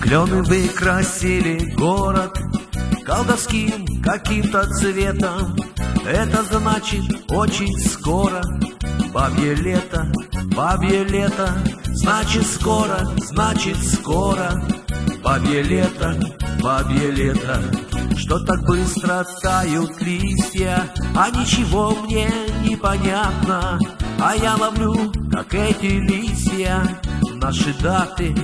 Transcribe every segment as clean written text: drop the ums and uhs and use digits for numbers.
Клены выкрасили город колдовским каким-то цветом. Это значит очень скоро бабье лето, бабье лето. Значит скоро бабье лето, бабье лето. Что так быстро тают листья, а ничего мне не понятно. А я ловлю, как эти листья, наши даты,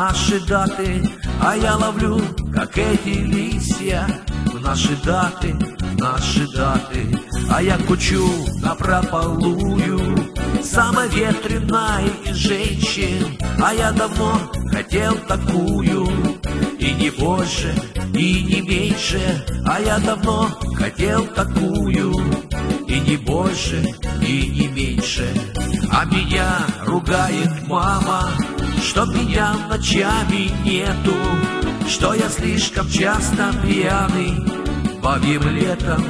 а я ловлю, как эти листья, наши даты. А я кучу напропалую самой ветреной из женщин, а я давно хотел такую, и не больше, и не меньше. А я давно хотел такую, и не больше, и не меньше. А меня ругает мама, что меня ночами нету, что я слишком часто пьяный бабьим летом,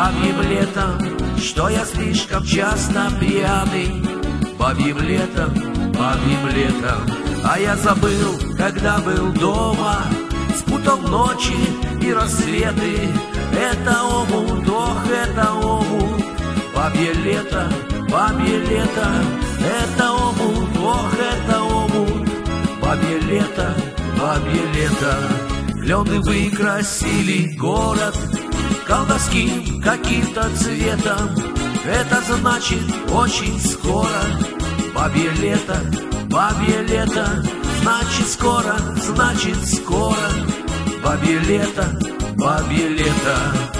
что я слишком часто пьяный бабьим летом. А я забыл, когда был дома, спутал ночи и рассветы. Это омут, ох, это омут, бабье лето, это омут, ох, это омут, бабье лето. Клены выкрасили город колдовским каким-то цветом. Это значит очень скоро бабье лето, значит скоро бабье лето.